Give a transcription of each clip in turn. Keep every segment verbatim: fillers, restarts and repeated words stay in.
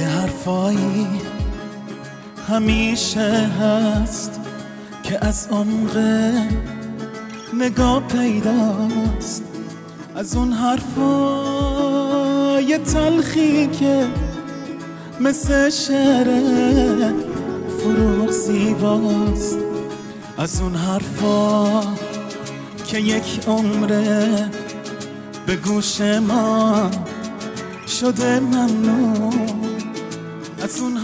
حرفایی همیشه هست که از عمق نگاه پیداست، از اون حرفای تلخی که مثل شعر فروغ زیباست، از اون حرفا که یک عمره به گوش ما شده ممنون، از اون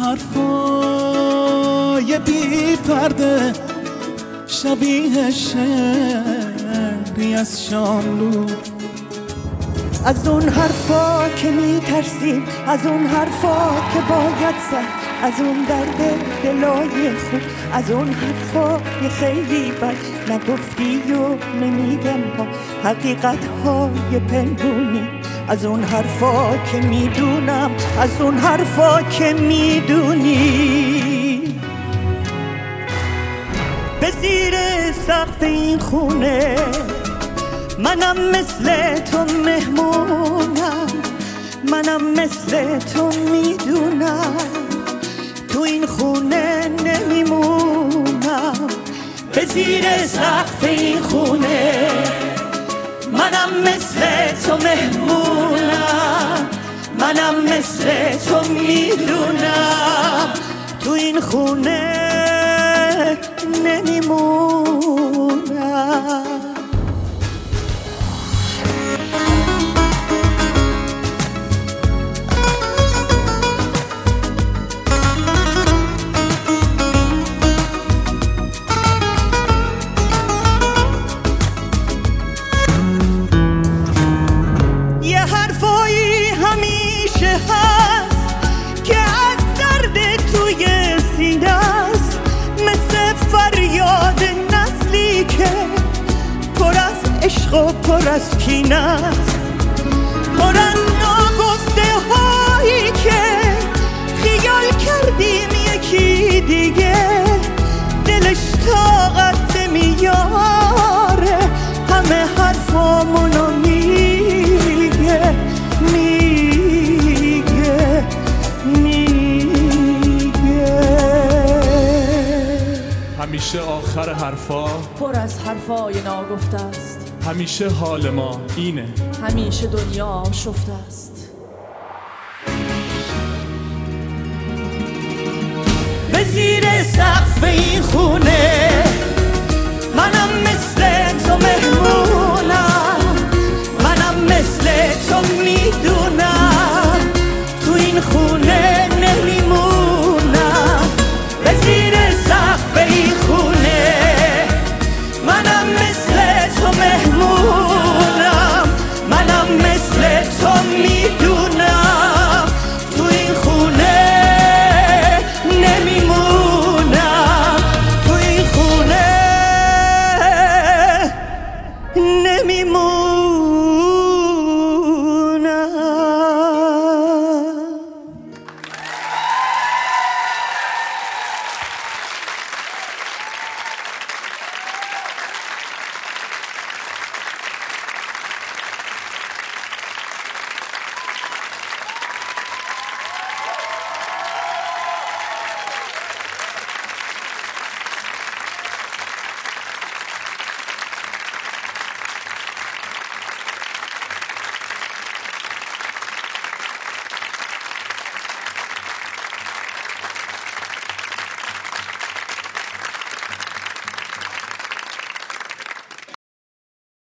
حرفای بی پرده شبیه شعری از شاملو، از اون حرفا که میترسیم، از اون حرفا که باید زد، از اون درد دلای خود، از اون حرفا یه خیلی بد نگفتی و نمیگم ها حقیقت های پنهونی، از اون حرفا که میدونم، از اون حرفا که میدونی. به زیر سقف این خونه منم مثل تو مهمونم، منم مثل تو میدونم تو این خونه نمیمونم. به زیر سقف این خونه منم مثل تو مهمونم، منم مثل تو میدونم تو این خونه نمیمونم. عشق و پر از کینه‌ست، پر از ناگفته هایی که خیال کردیم یکی دیگه دلش طاقت نمیاره، همه حرفامونو میگه میگه میگه. همیشه آخر حرفا پر از حرفای ناگفته است، همیشه حال ما اینه، همیشه دنیا شفته است. به زیر سقف این خونه